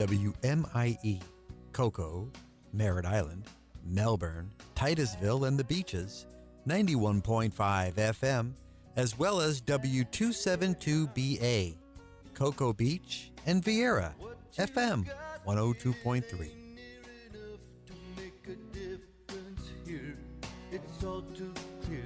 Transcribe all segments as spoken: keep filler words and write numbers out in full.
W M I E, Cocoa, Merritt Island, Melbourne, Titusville, and the Beaches, ninety-one point five F M, as well as W two seventy-two B A, Cocoa Beach, and Vieira, F M one oh two point three. It's all too clear.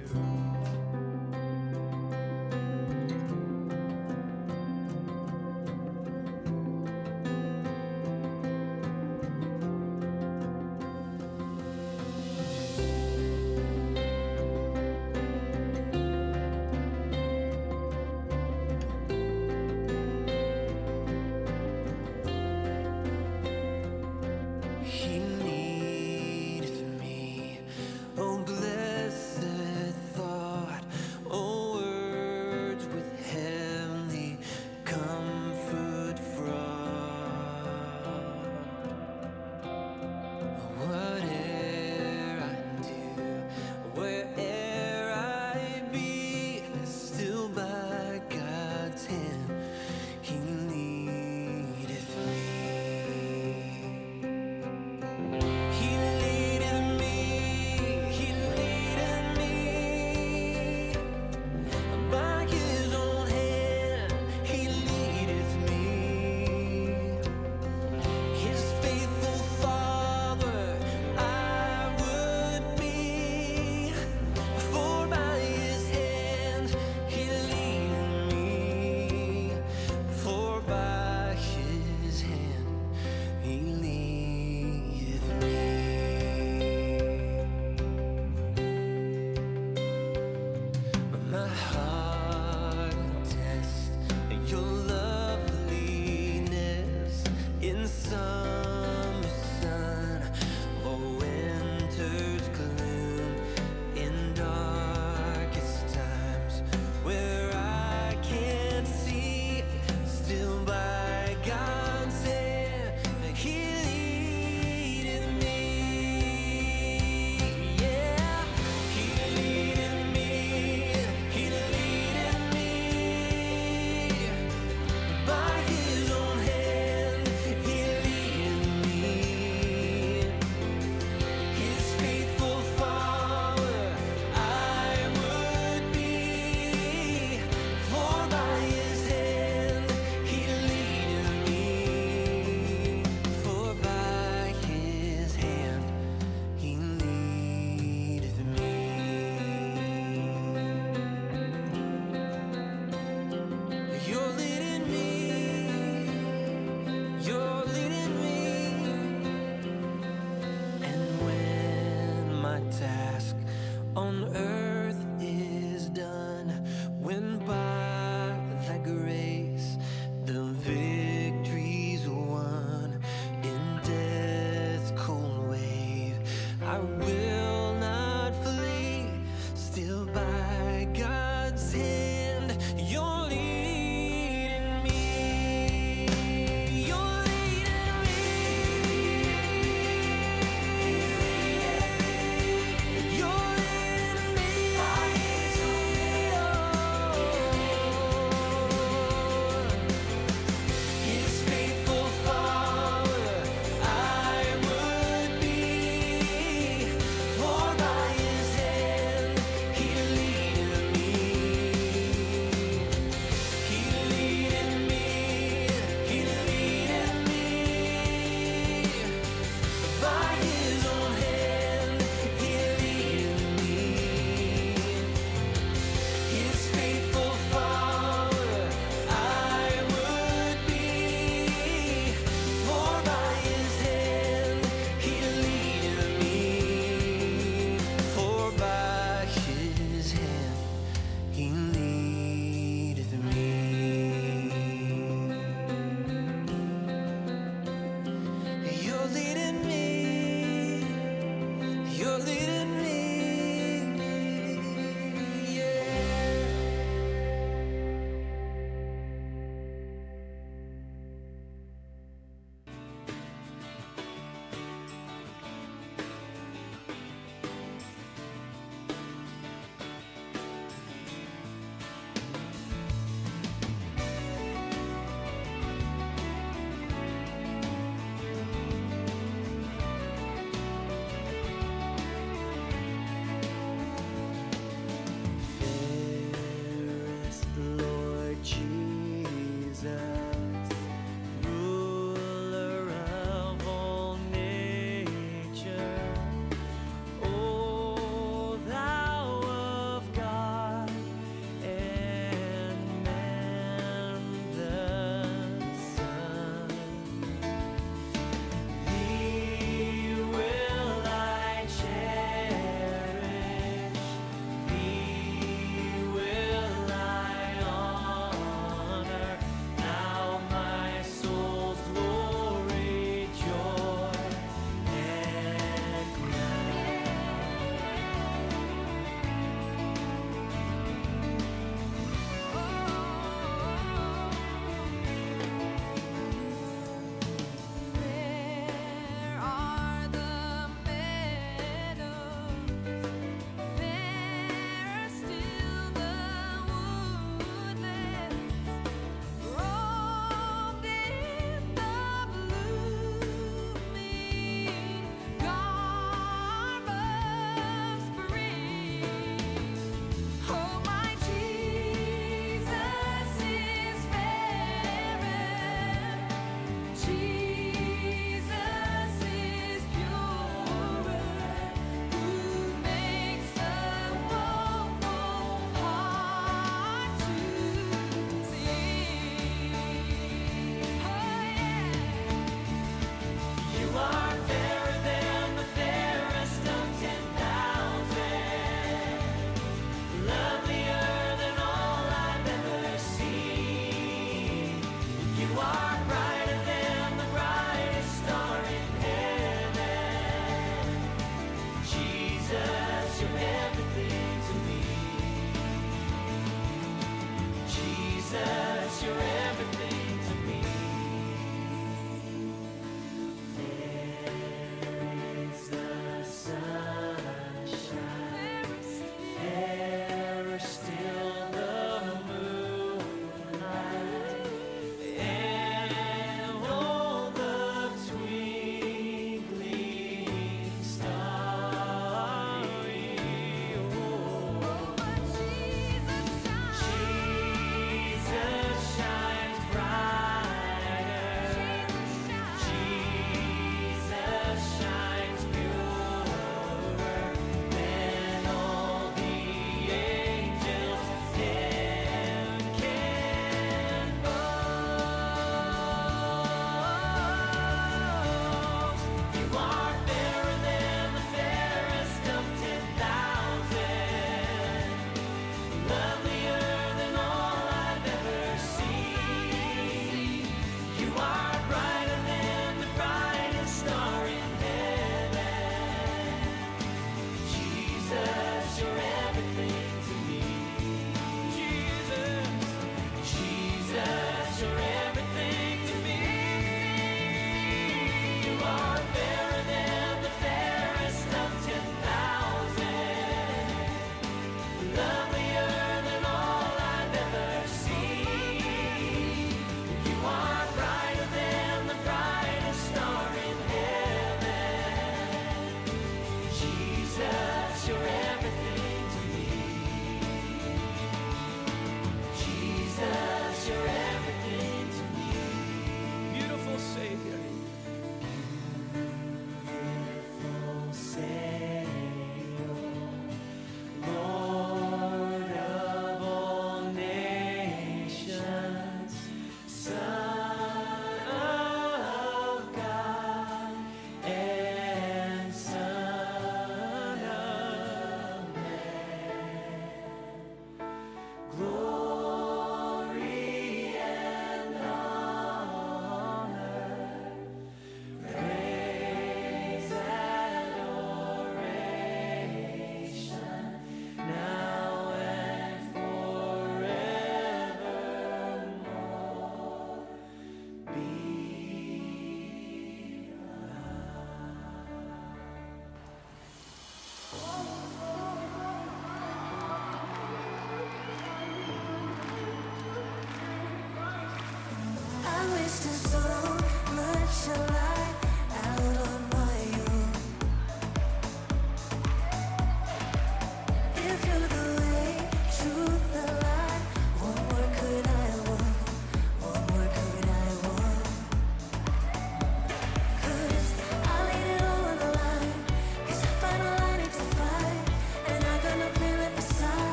You're leading me.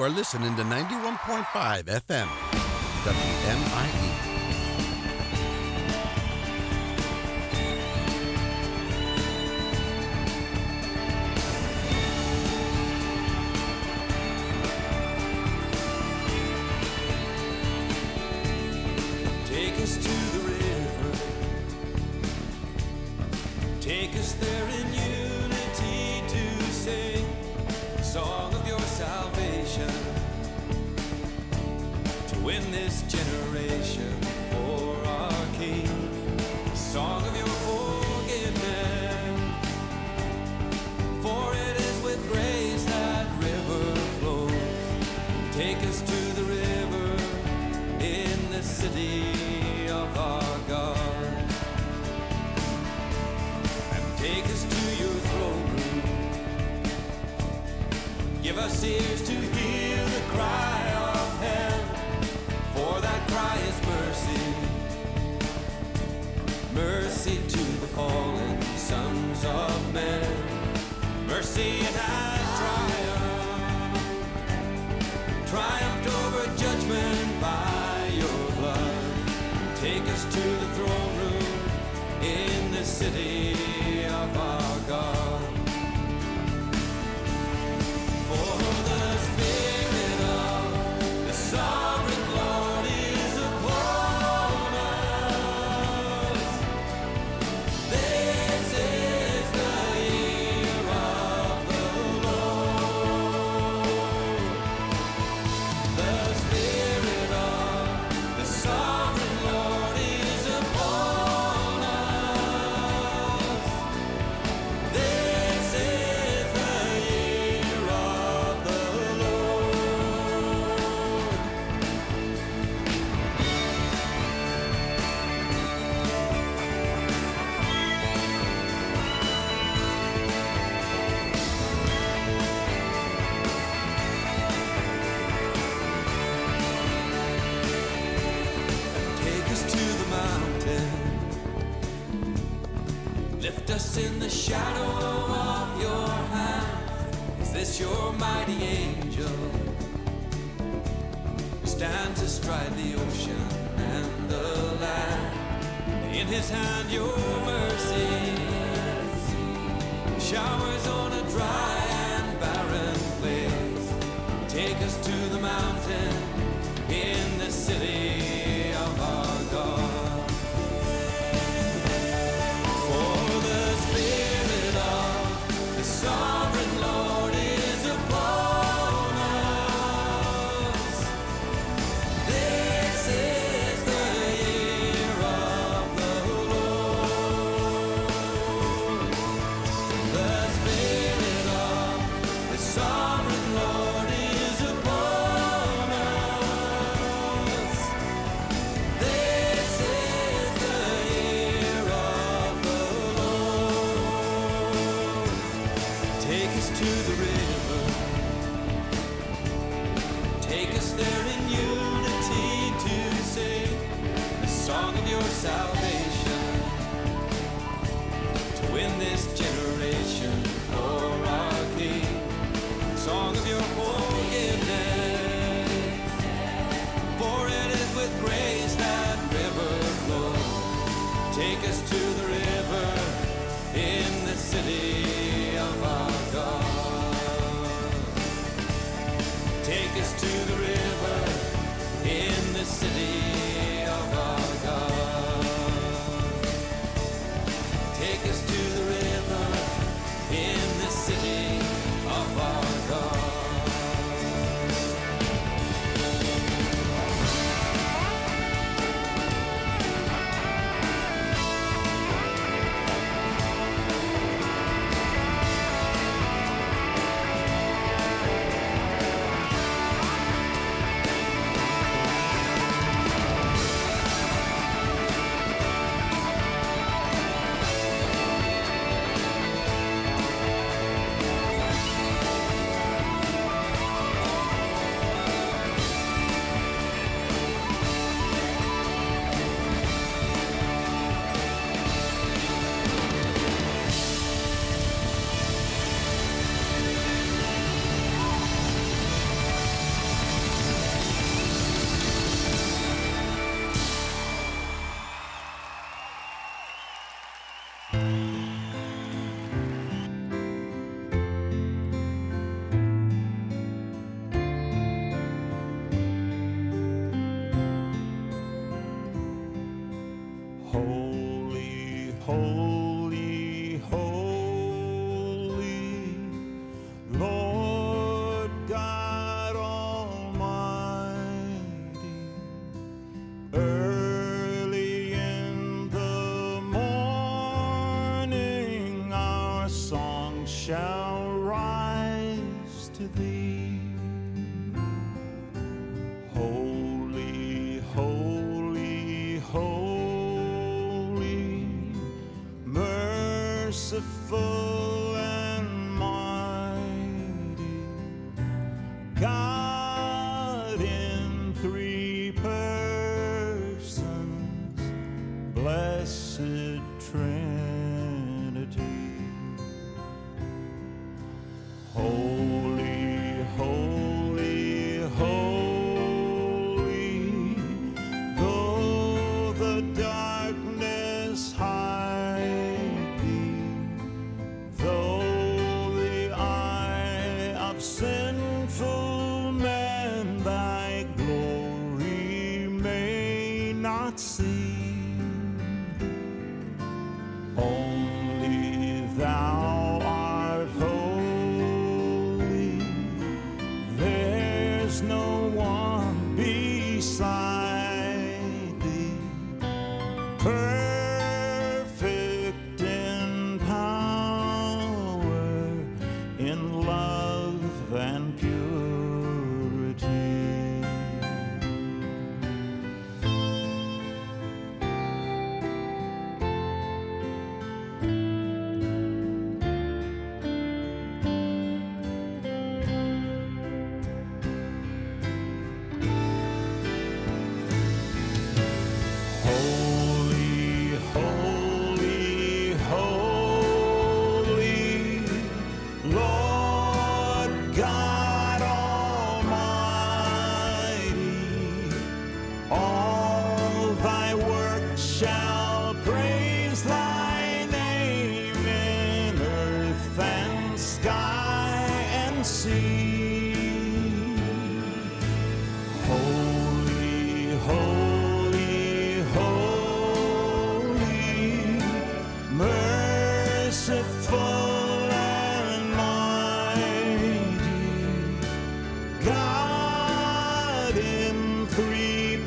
are listening to ninety-one point five F M, W M I E. Take us to the river. Take us there in unity to sing the song of your salvation, to win this generation for our King, the song of your forgiveness. For it is with grace that river flows. Take us to the river in the city of our God, and take us to your throne room. Give us ears to hear the cry of hell, for that cry is mercy, mercy to the fallen sons of men. Mercy it has triumphed, triumphed over judgment by your blood. Take us to the throne room in the city of our God. For the Spirit of the Sovereign Lord is upon us. This is the year of the Lord. The Spirit of the Sovereign Lord is upon us. This is the year of the Lord. Take us to the mountain. Lift us in the shadow of your hand. Is this your mighty angel who stands astride the ocean and the land? In his hand your mercy showers on a dry and barren place. Take us to the mountain in the city of our God. For the Spirit of the Sovereign Lord is upon us. This is the year of the Lord. The Spirit of the Sovereign Lord is upon us. This is the year of the Lord. Take us to the river. Take us there in unity to sing the song of your salvation, to win this generation for our King, the song of your forgiveness. For it is with grace that river flows. Take us to the river in the city of our God. Take us to the river in the city of our God. Take us to the river in the city of our God. shall rise to thee. Holy, holy, holy, merciful and mighty, God in three persons, blessed Trinity. Holy, holy, holy, though the darkness hide thee, though the eye of sinful man thy glory may not see, only thou art holy, there's no one beside thee, perfect in power, in love and purity. Holy, holy, holy, Lord God Almighty, all thy works shall praise thy name in earth and sky and sea. Holy, holy, holy, merciful and mighty, God in three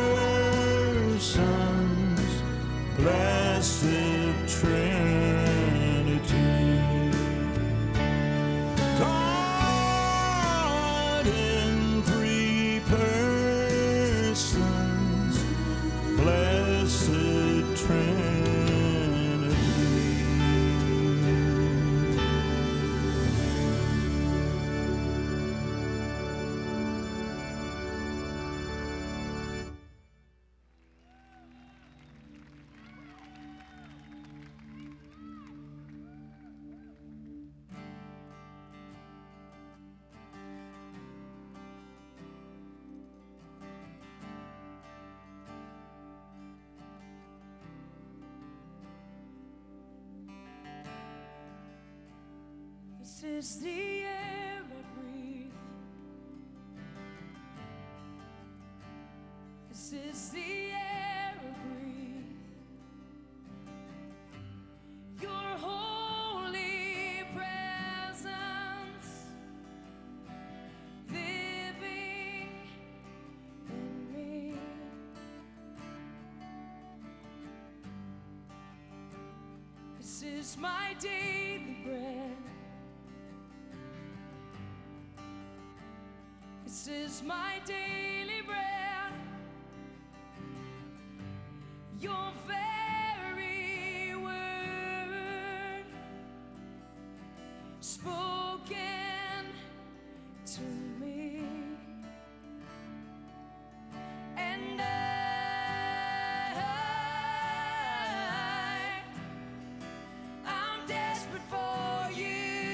persons, blessed Trinity. God in three persons, blessed Trinity. This is the air I breathe. This is the air I breathe. Your holy presence living in me. This is my daily bread. This is my daily bread. Your very word spoken to me. And I, I'm desperate for you,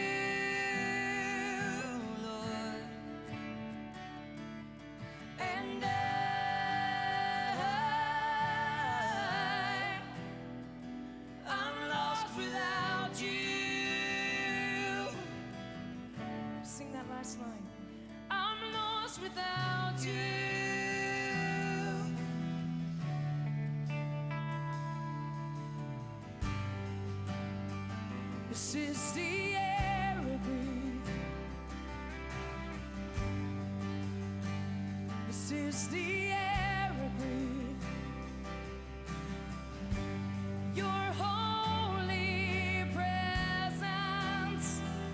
Lord. And I, I'm lost without you. Sing that last line. I'm lost without you. This is the air I breathe. This is the air I breathe. Your holy presence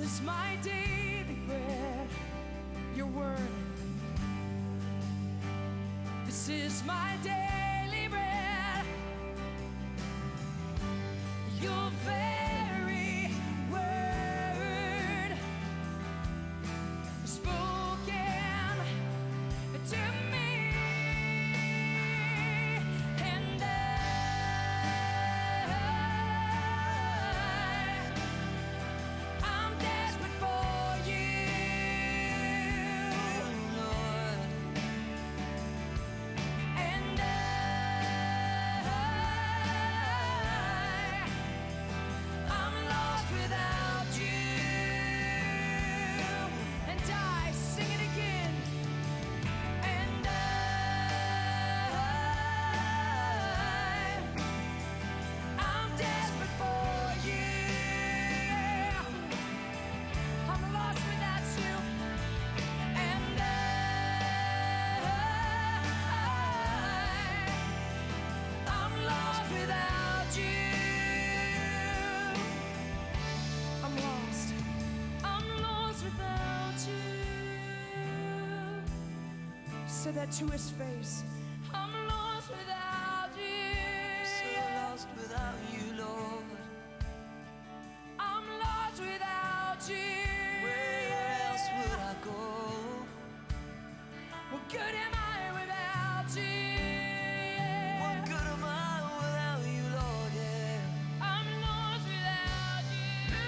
is my daily bread, your word. This is my daily bread, your very word spoken to me. And I, I'm desperate for you, Lord. And I, I'm lost without you. And I sing it again. And I, I'm desperate for you. I'm lost without you. And I, I'm lost without you. I'm lost. I'm lost without you. Say that to his face. I'm lost without you. So lost without you, Lord. I'm lost without you. Where else would I go? What good am I without you? What good am I without you, Lord? Yeah. I'm lost without you.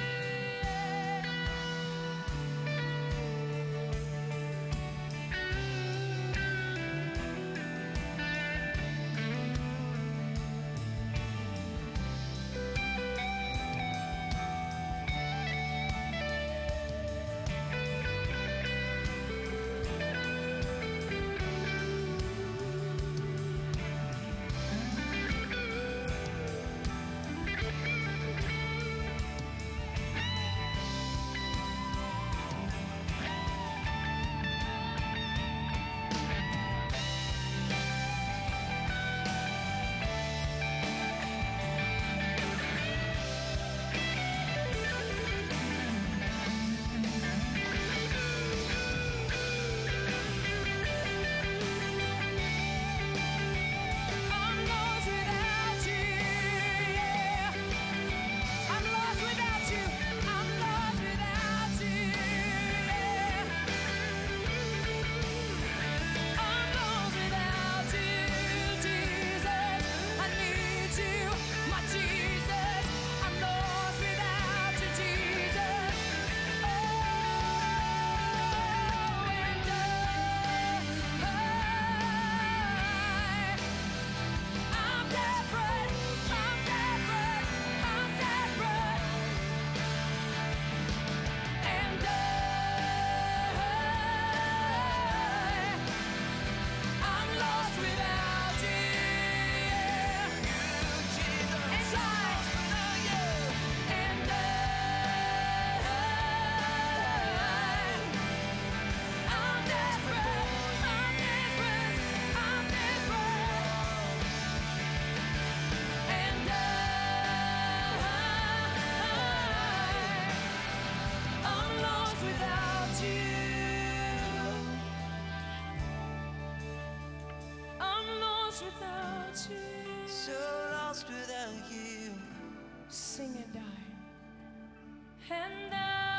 I'm lost without you. Yeah. I'm lost without you. I'm lost without you. Yeah. I'm lost without you, Jesus. I need you, my Jesus. I'm lost without you, Jesus. Oh, and I, I'm desperate. I'm desperate. I'm desperate. And I, I'm lost without you. Jesus. And I, and I, I'm desperate. I'm desperate. I'm desperate. And I, I'm lost without you. I'm lost without you. So lost without you. Sing and die. And I,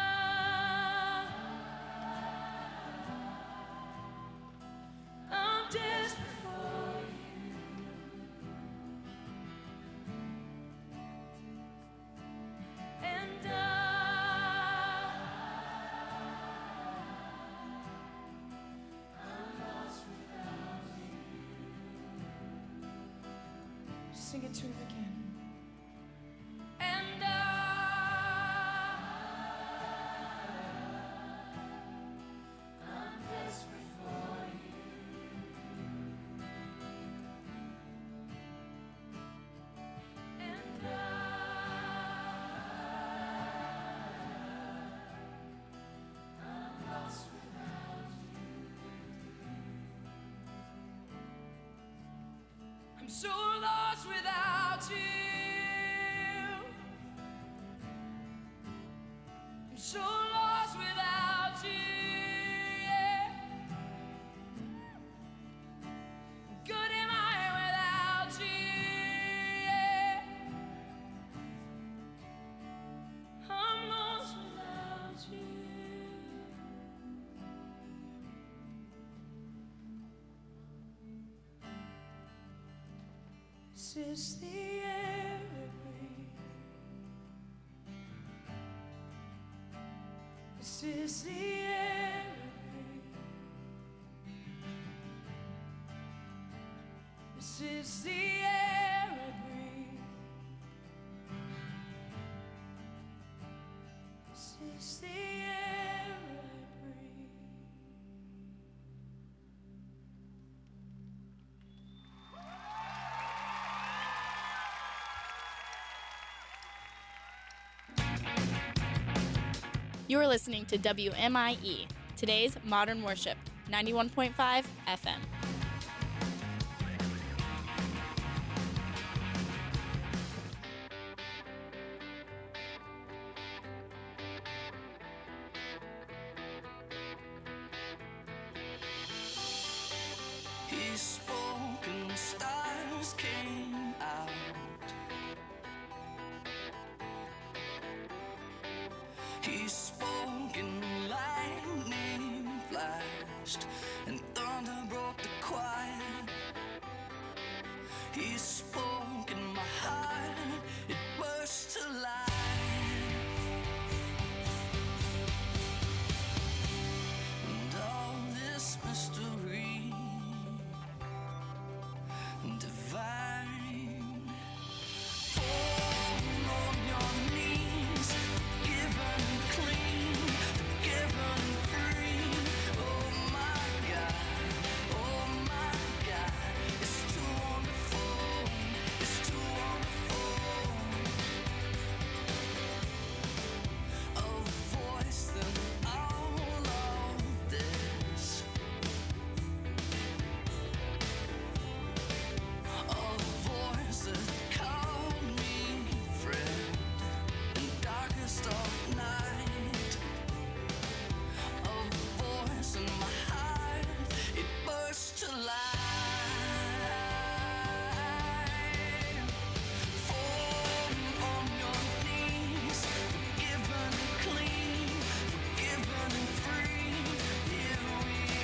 I'm desperate for you. And I, I'm lost without you. Sing it to him again. And I, I'm desperate for you. And I, I'm lost without you. I'm so lost without you. I'm so lost. This is the air I breathe. This is the air I breathe. This is the air I breathe. This is the air I breathe. You are listening to W M I E, today's Modern Worship, ninety-one point five F M. He spoke and the stars came out. He spoke and lightning flashed and thunder broke the quiet. He spoke and my heart, it burst to life. And all this mystery divine. Fall on your knees, forgiven and clean, forgiven and free. Oh my God, oh my God, it's too wonderful, it's too wonderful. A voice that all of this. A voice that called me friend in darkest of night. A voice in my heart, it burst to life. Fall on your knees, forgiven and clean, forgiven and free. Here we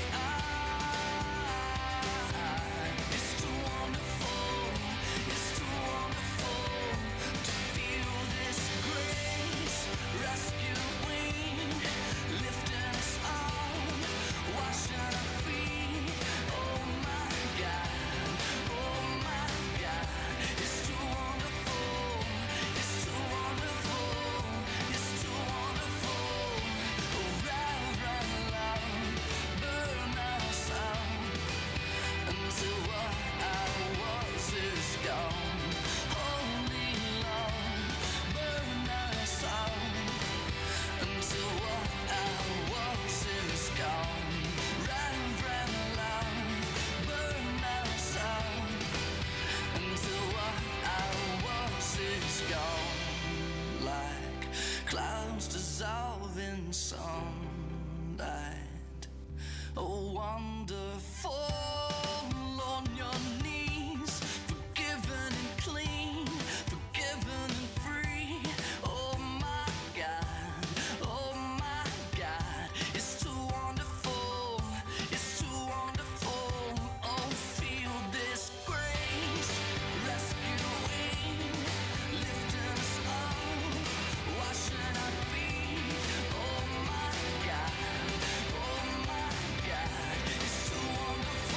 are. It's too wonderful, it's too wonderful to feel this grace rescuing, lifting us on, washing our feet. Oh my God, oh my God, it's too wonderful, it's too wonderful, it's too wonderful. Oh, reverend love, burn us out until what I was is gone. Holy love, burn us out until what I was is gone. Reverend love, burn us out until what I was is gone. Like clouds dissolve in sunlight. Oh, wonderful on your knees, forgiven and clean, forgiven and free. Oh my God, oh my God, it's too wonderful, it's too wonderful. Oh, feel this grace rescuing, lifting us up, washing our feet. Oh my God, oh my God, it's too wonderful.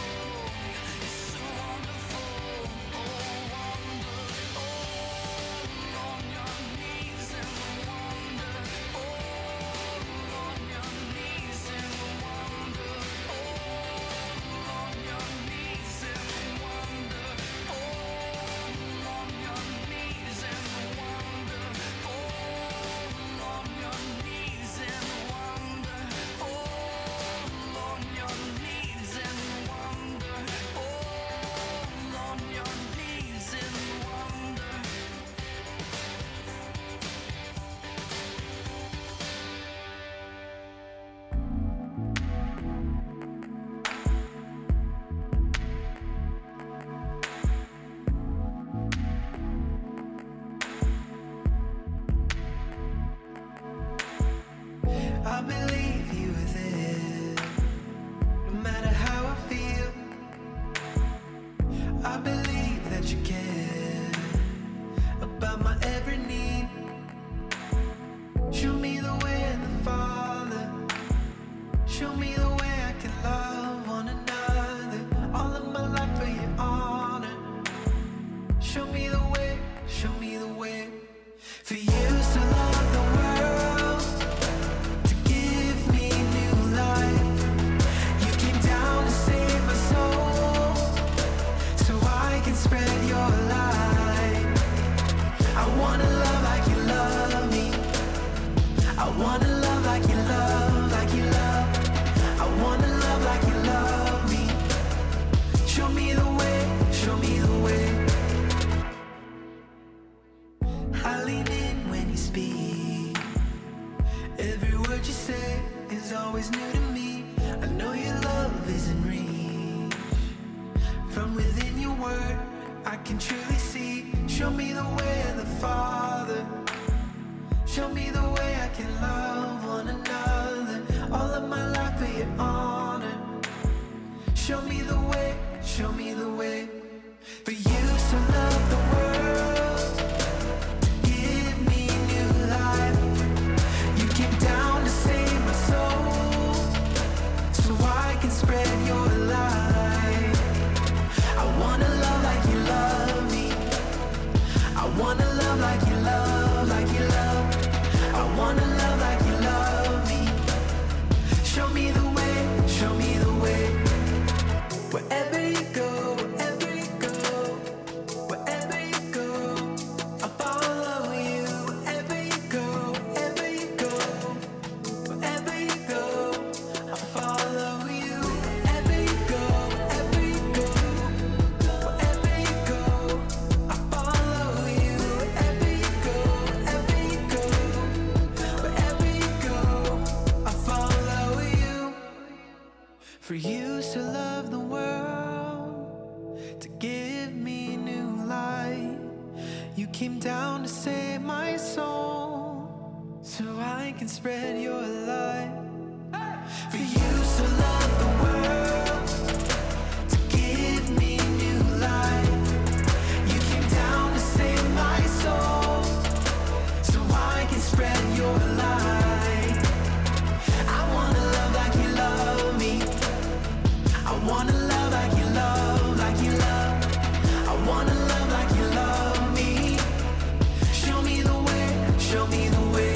can truly see. Show me the way of the Father. Show me the way I can love one another. All of my life for your honor. Show me the way, show me the way. For you so love the world, give me new life. You came down to save my soul, so I can spread your light. I wanna love like you love me. I wanna love like you love, like you love. I wanna love like you love me. Show me the way, show me the way. Wherever you go, wherever you go, wherever you go, I'll follow you. Wherever you go, wherever you go, wherever you go, I'll follow you. Wherever you go, wherever you go, wherever you go, I'll follow you. Wherever you go, wherever you go, wherever you go, I'll follow you. For you to love the world, to give me new light. You came down to save my soul, so I can spread your light. For you to love the world, to give me new light. You came down to save my soul, so I can spread your light. I wanna love like you love me. I wanna love like you love, like you love. I wanna love like you love me. Show me the way, show me the way.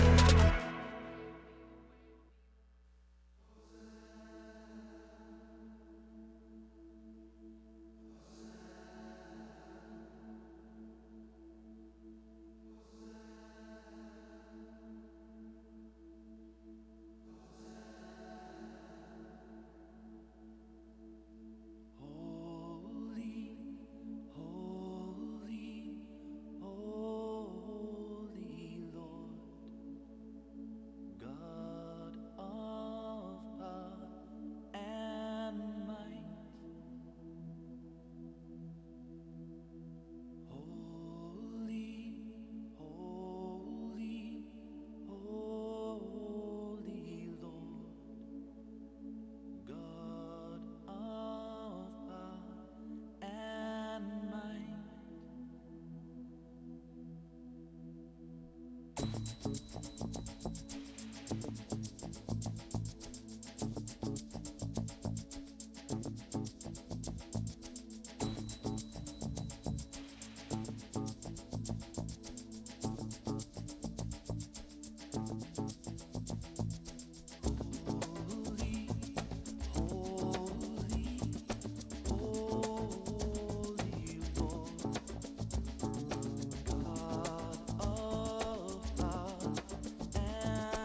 Holy, holy, holy Lord, God of power and might. Holy, holy, holy Lord, God of power and might. Holy, holy, holy Lord, God of power and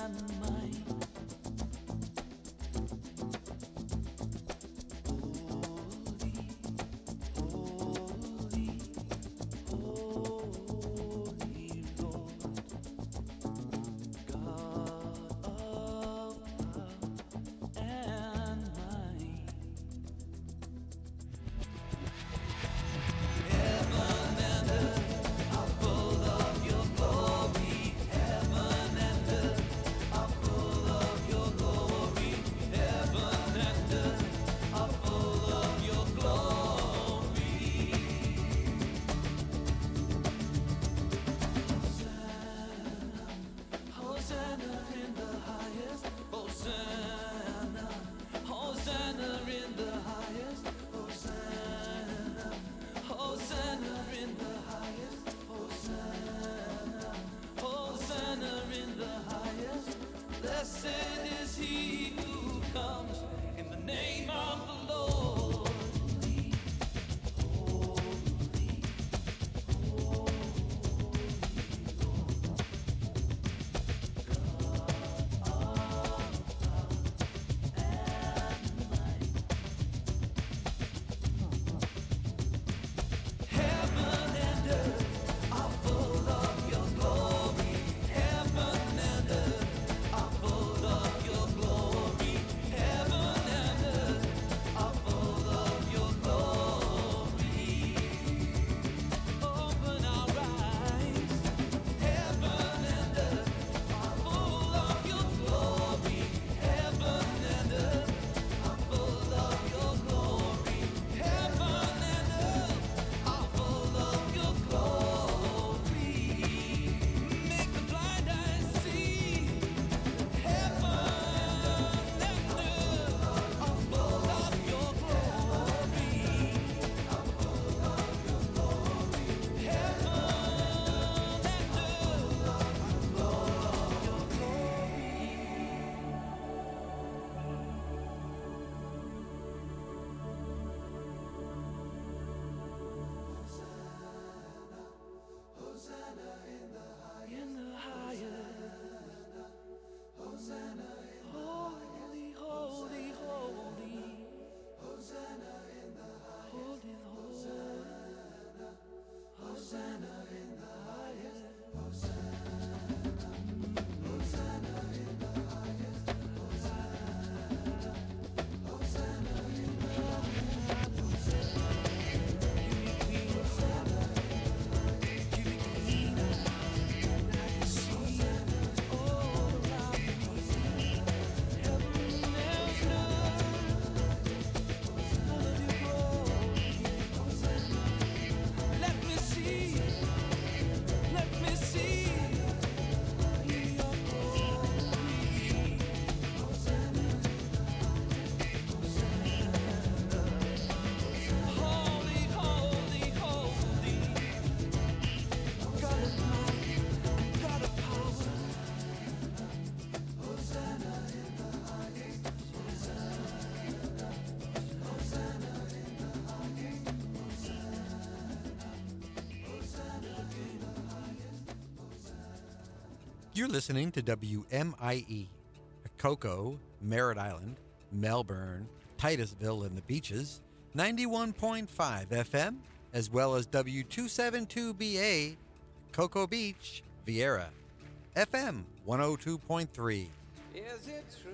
You're listening to W M I E, Cocoa, Merritt Island, Melbourne, Titusville, and the Beaches, ninety-one point five F M, as well as W two seventy-two B A, Cocoa Beach, Vieira, F M one oh two point three. Is it true?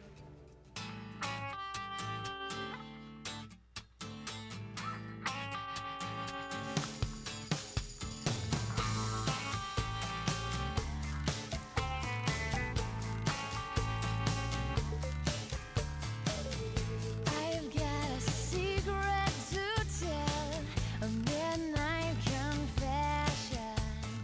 I've got a secret to tell, a midnight confession.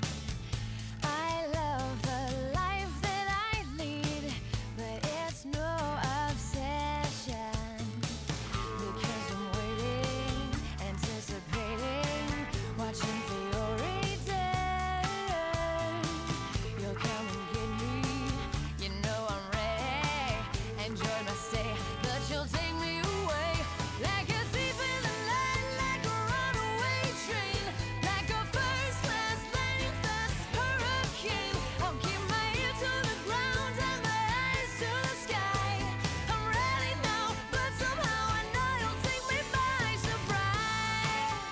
I love the life that I lead, but it's no obsession. Because I'm waiting, anticipating, watching for your return. You'll come and get me, you know I'm ready. Enjoy my stay, but you'll take me away like a thief in the night, like a runaway train, like a first-class lightning fast hurricane. I'll keep my ear to the ground and my eyes to the sky. I'm ready now, but somehow I know you'll take me by surprise.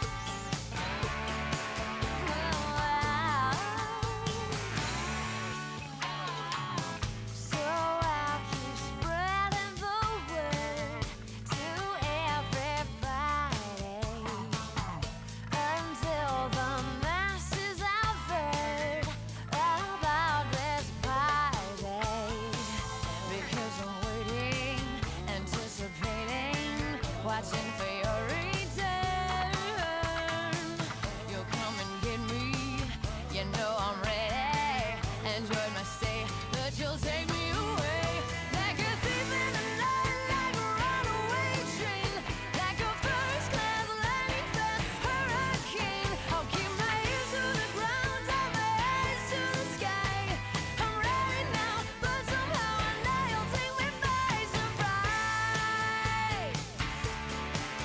So I'll keep spreading the word to everybody until the masses have heard about this party. Because I'm waiting, anticipating, watching for your return. You'll come and get me, you know I'm ready. Enjoy my stay, but you'll take me away like a thief in the night, like a runaway train, like a first-class lightning fast hurricane. I'll keep my ears to the ground and my eyes to the sky. I'm ready now, but somehow I know you'll take me by surprise.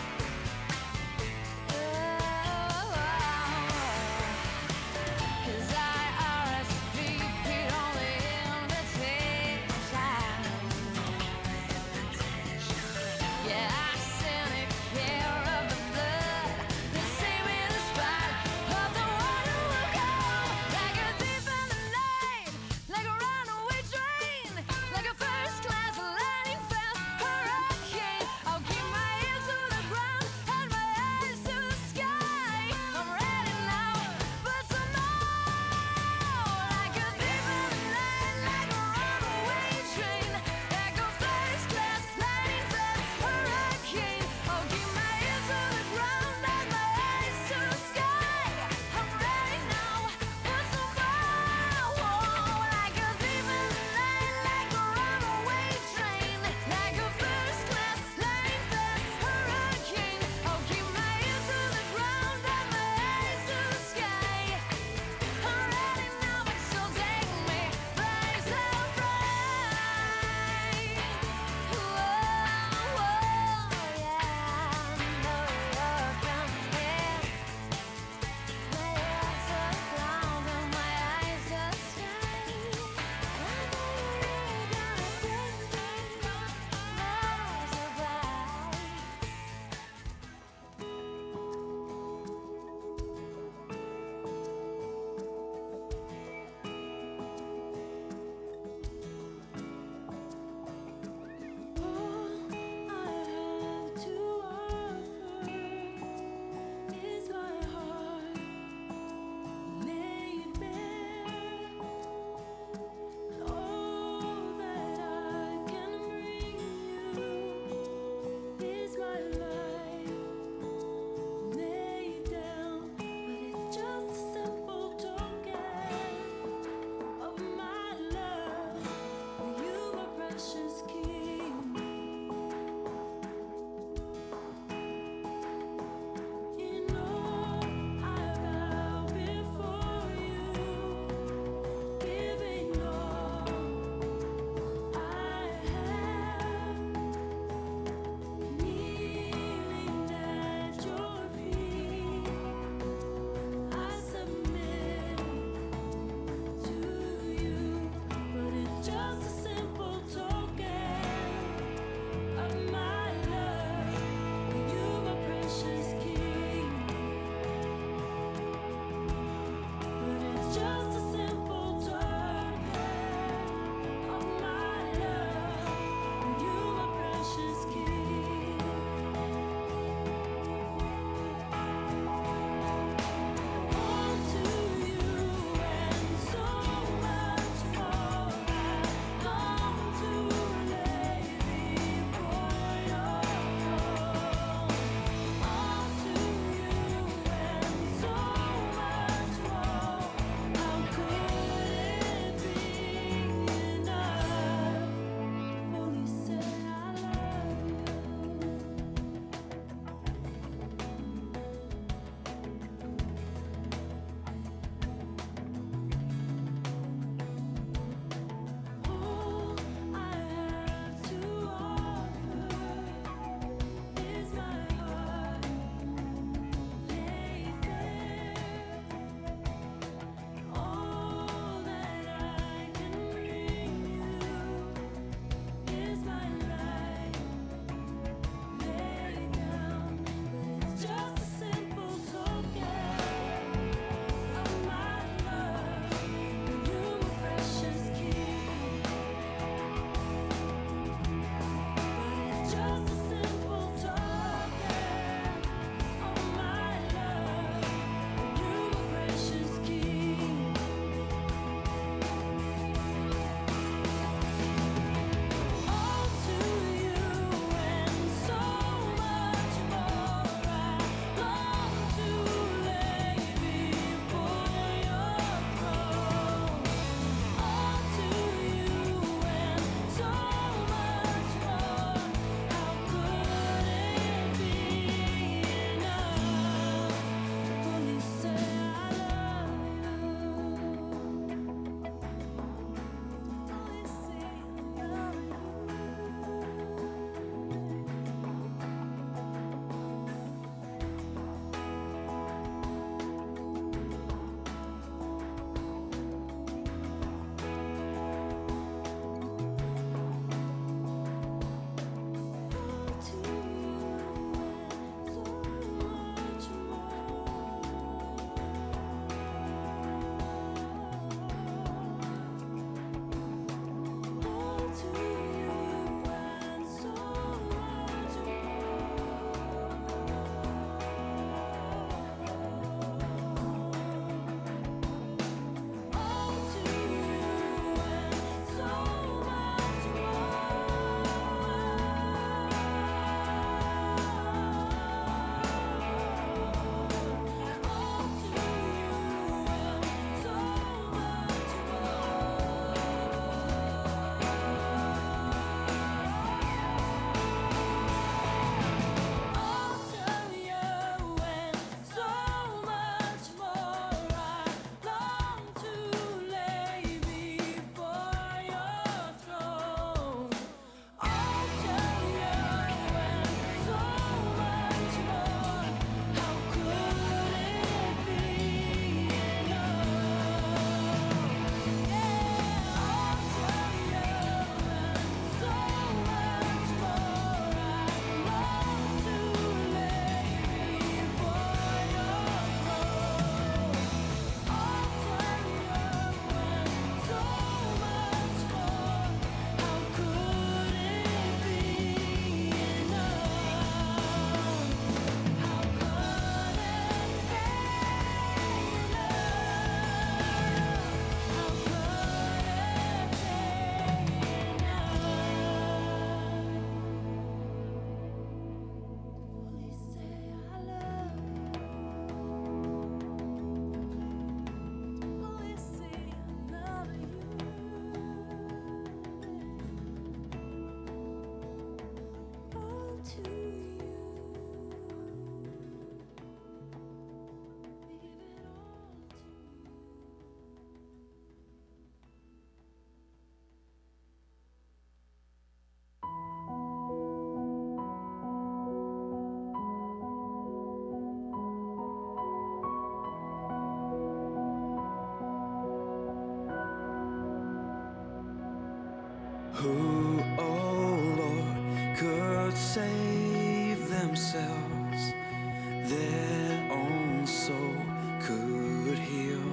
Who, oh Lord, could save themselves? Their own soul could heal.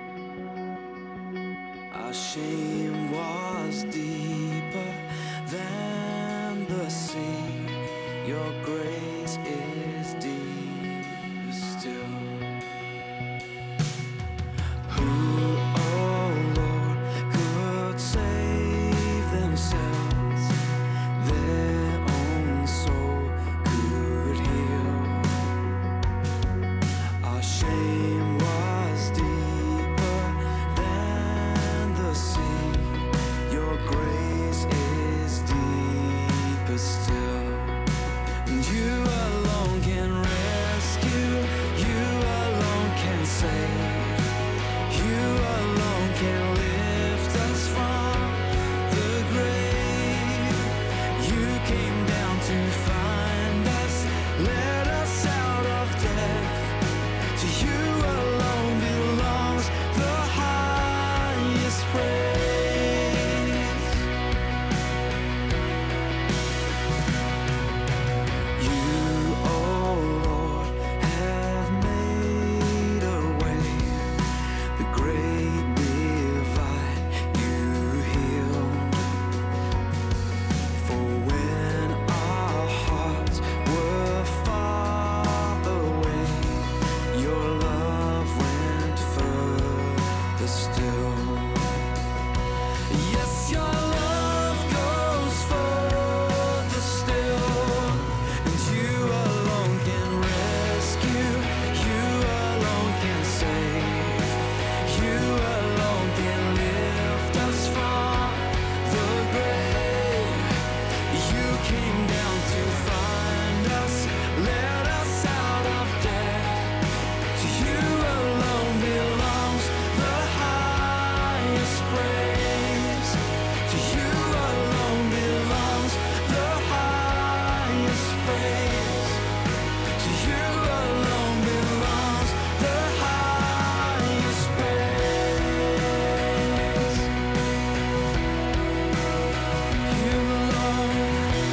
Our shame was deeper than the sea. Your grace is deeper still. Who, oh Lord, could save themselves? Their own soul could heal. Our shame was deeper than the sea. Your grace is deeper still. And you alone can rescue. You alone can save. You alone can lift us from the grave. You came down to find us, let us out of death. To you alone belongs the highest praise. You, oh Lord, have made a way. The great divide you healed. For when our hearts were far away, your love went further still. Yes, your love goes further still. And you alone can rescue. You alone can save. You alone can lift us from the grave. You came down to find us, let us out of death. To you alone belongs the highest praise. To you alone belongs the highest praise. To you alone belongs the highest praise. You alone.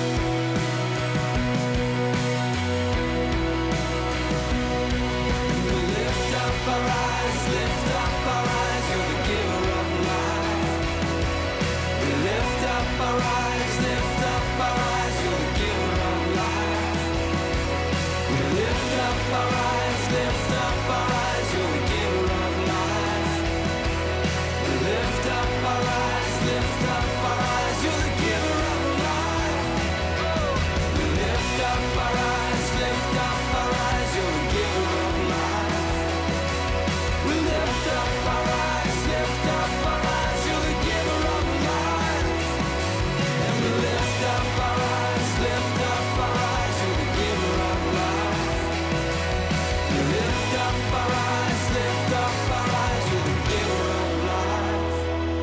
We lift up our eyes, lift up our eyes, you're the giver of life. We lift up our eyes, lift up our eyes, you're the giver of life. We lift up our eyes, lift up our eyes, you're the giver of life. We lift up our eyes, lift up our eyes, you're the giver of life. We lift up our eyes, lift up our eyes, you're the giver of life. We lift up our eyes, lift up our eyes, you're the giver of life. And we lift up our eyes, lift up our eyes, you're the giver of life. We lift up our eyes, lift up our eyes, you're the giver of life.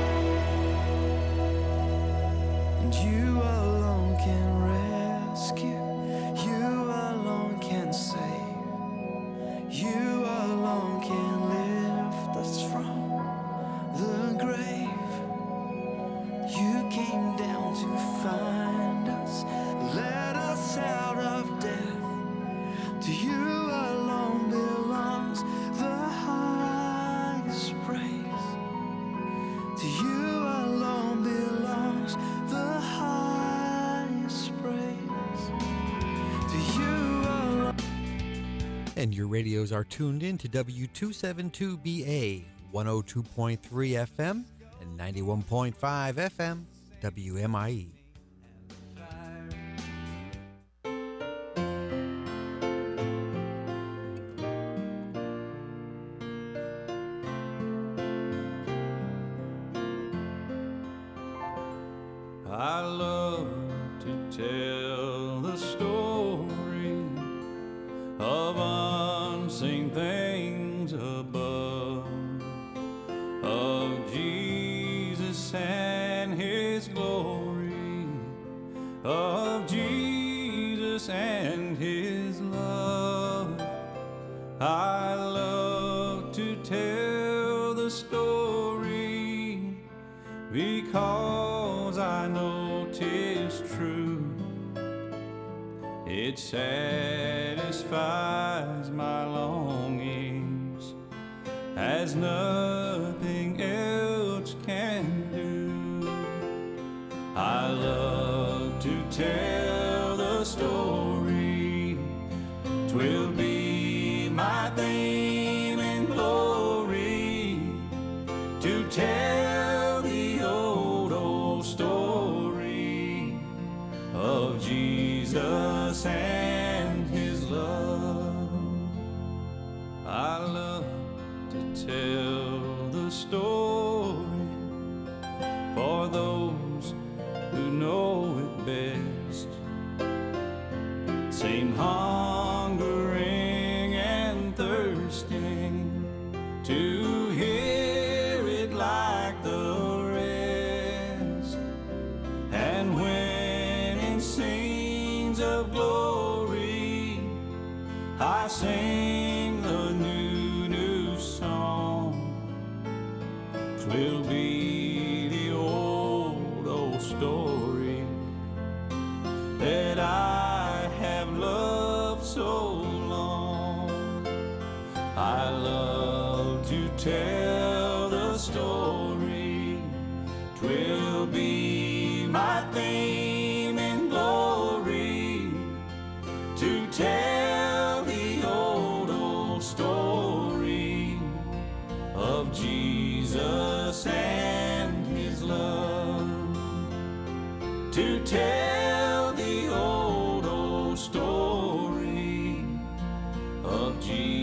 And you alone can rescue, you alone can save, you alone can lift us from the grave. You came down to find us, let us out of death. To you alone belongs the highest praise. To you alone belongs the highest praise. To you alone. And your radios are tuned in to W two seventy-two B A, one oh two point three F M and ninety-one point five F M, W M I E. I love to tell the story of unseen things above, of Jesus and his glory, of Jesus and his love. I love to tell the story because I know It satisfies my longings as nothing else can do. I love to tell the story. 'Twill be my theme and glory to tell the old, old story of Jesus and his love. I love to tell the story for those who know it best. Seem hungering and thirsting to hear it like the rest. And when in scenes of glory I sing the new, new song, 'twill be the old, old story that I have loved so long. I love to tell the story. 'Twill be my theme and glory to tell the old, old story of Jesus and his love. To tell the old, old story of Jesus